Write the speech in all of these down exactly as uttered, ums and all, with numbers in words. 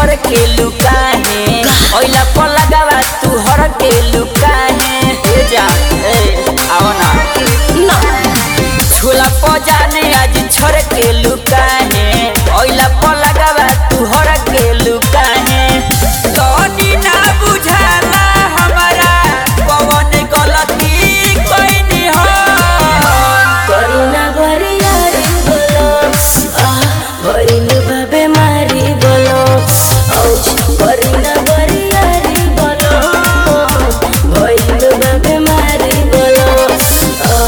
छर के लुकाहे ओइला पर लगावा तू हर के लुकाहे ए जा ए आओ ना ना झूला पर जाने आज छर के लुकाहे ओइला पर लगावा तू हर के लुकाहे तोनी ना बुझाला हमारा कौन गलती कोइनी हो करुणा बरिया रे बोलो आ भइल बाबे मारी बोलो औच करुणा बरिया रे बोलो भइल बाबे मारी बोलो आ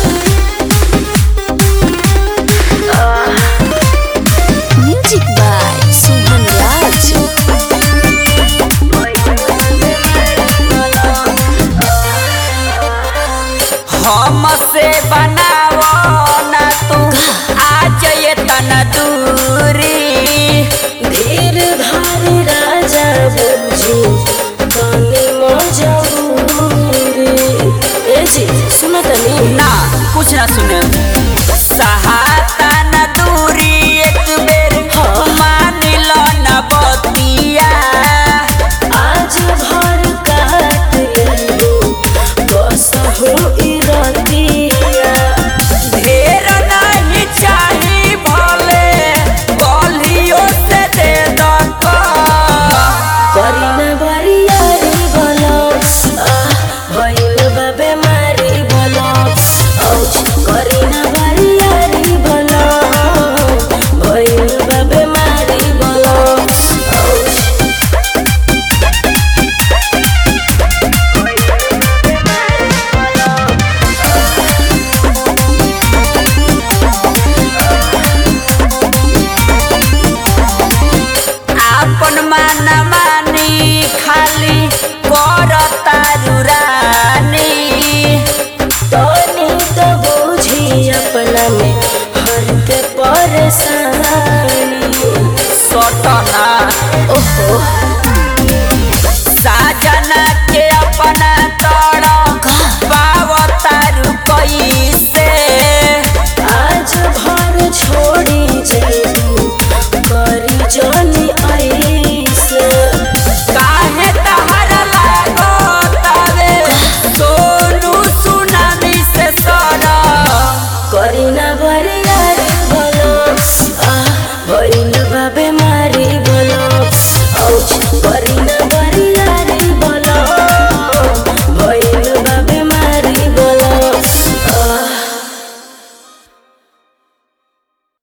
म्यूजिक बाय सुमन राज हमसे बनावो ना तू आज ये तना दूरी धीर धारी राजा बुझी तनी मजबूरी ए जी सुनो तनी ना कुछ ना सुने सहाता ना दूरी एक बेर मान लो ना बतिया आज भर काट लेलू कसहु इरतिया ढेर नहीं चाही भले गलियों से दे दो करीना बरिया रे बोलो आ भइल बाबे मारी बोलो औच करीना बरिया रे बोलो भइल बाबे मारी बोलो औच आपन मान मानी खाली करता रुरानी तनी तो बुझी अपना में हर के परेशानी सटना ओहो साजना के अपना तोड़ पावतारू कैसे आज भर छोड़ी जेबू करी जानी ऐसे काहे तहर लागो तवे सोनू सुनामी से सर करीना बरिया